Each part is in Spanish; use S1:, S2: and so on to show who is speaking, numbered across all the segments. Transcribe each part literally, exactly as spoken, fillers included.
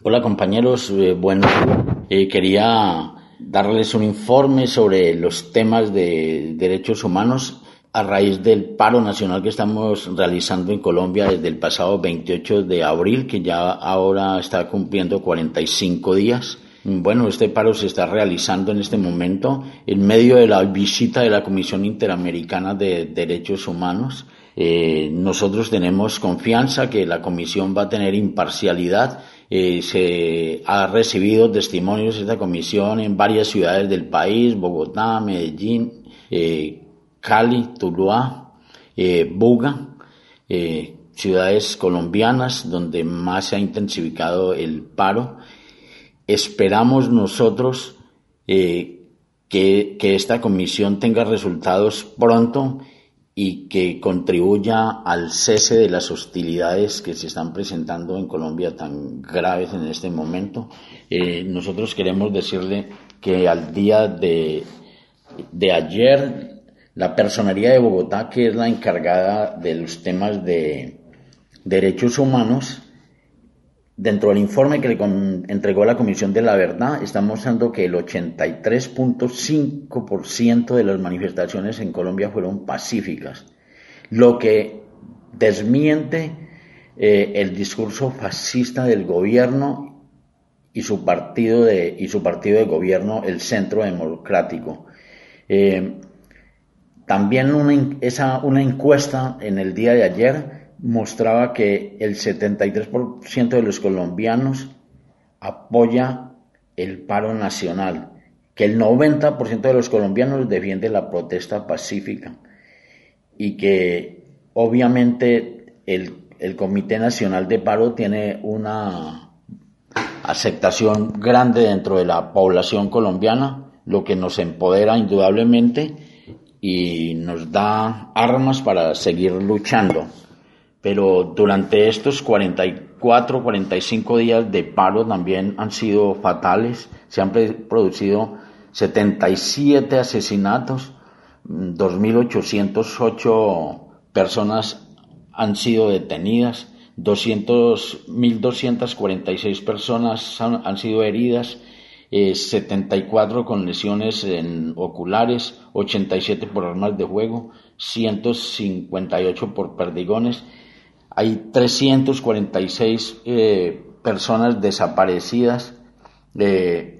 S1: Hola compañeros, eh, bueno, eh, quería darles un informe sobre los temas de derechos humanos a raíz del paro nacional que estamos realizando en Colombia desde el pasado veintiocho de abril, que ya ahora está cumpliendo cuarenta y cinco días. Bueno, este paro se está realizando en este momento en medio de la visita de la Comisión Interamericana de Derechos Humanos. Eh, nosotros tenemos confianza que la comisión va a tener imparcialidad. Eh, se ha recibido testimonios de esta comisión en varias ciudades del país: Bogotá, Medellín, eh, Cali, Tuluá, eh, Buga, eh, ciudades colombianas donde más se ha intensificado el paro. Esperamos nosotros eh, que, que esta comisión tenga resultados pronto y que contribuya al cese de las hostilidades que se están presentando en Colombia tan graves en este momento. Eh, nosotros queremos decirle que al día de, de ayer, la Personería de Bogotá, que es la encargada de los temas de derechos humanos, dentro del informe que le con, entregó la Comisión de la Verdad, está mostrando que el ochenta y tres punto cinco por ciento de las manifestaciones en Colombia fueron pacíficas, lo que desmiente eh, el discurso fascista del gobierno y su partido de y su partido de gobierno, el Centro Democrático. Eh, también una, esa, una encuesta en el día de ayer mostraba que el setenta y tres por ciento de los colombianos apoya el paro nacional, que el noventa por ciento de los colombianos defiende la protesta pacífica y que obviamente el, el Comité Nacional de Paro tiene una aceptación grande dentro de la población colombiana, lo que nos empodera indudablemente y nos da armas para seguir luchando. Pero durante estos cuarenta y cuatro, cuarenta y cinco días de paro también han sido fatales. Se han producido setenta y siete asesinatos, dos mil ochocientas ocho personas han sido detenidas, mil doscientas cuarenta y seis personas han, han sido heridas, eh, setenta y cuatro con lesiones en oculares, ochenta y siete por armas de fuego, ciento cincuenta y ocho por perdigones. Hay trescientas cuarenta y seis eh, personas desaparecidas eh,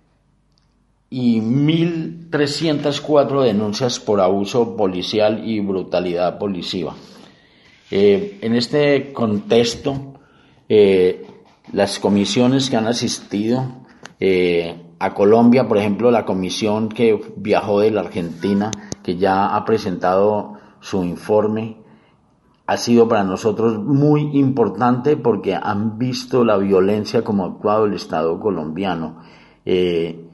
S1: y mil trescientas cuatro denuncias por abuso policial y brutalidad policiva. Eh, en este contexto, eh, las comisiones que han asistido eh, a Colombia, por ejemplo, la comisión que viajó de la Argentina, que ya ha presentado su informe, ha sido para nosotros muy importante porque han visto la violencia como ha actuado el Estado colombiano. Eh,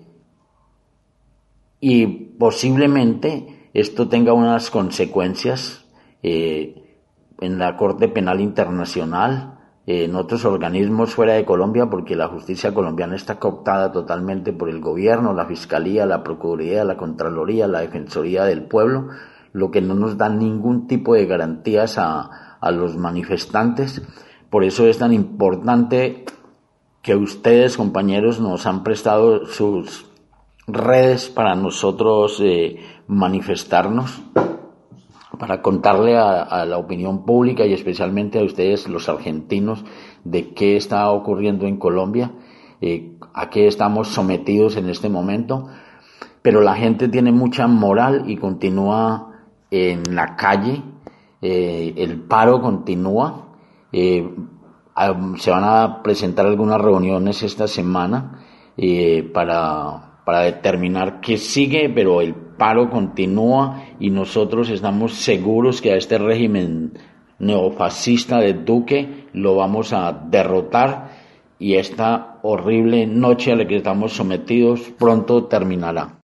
S1: y posiblemente esto tenga unas consecuencias eh, en la Corte Penal Internacional, eh, en otros organismos fuera de Colombia, porque la justicia colombiana está cooptada totalmente por el gobierno, la Fiscalía, la Procuraduría, la Contraloría, la Defensoría del Pueblo, lo que no nos da ningún tipo de garantías a, a los manifestantes. Por eso es tan importante que ustedes, compañeros, nos han prestado sus redes para nosotros eh, manifestarnos, para contarle a, a la opinión pública y especialmente a ustedes, los argentinos, de qué está ocurriendo en Colombia, eh, a qué estamos sometidos en este momento. Pero la gente tiene mucha moral y continúa en la calle, eh, el paro continúa, eh, se van a presentar algunas reuniones esta semana eh, para, para determinar qué sigue, pero el paro continúa y nosotros estamos seguros que a este régimen neofascista de Duque lo vamos a derrotar y esta horrible noche a la que estamos sometidos pronto terminará.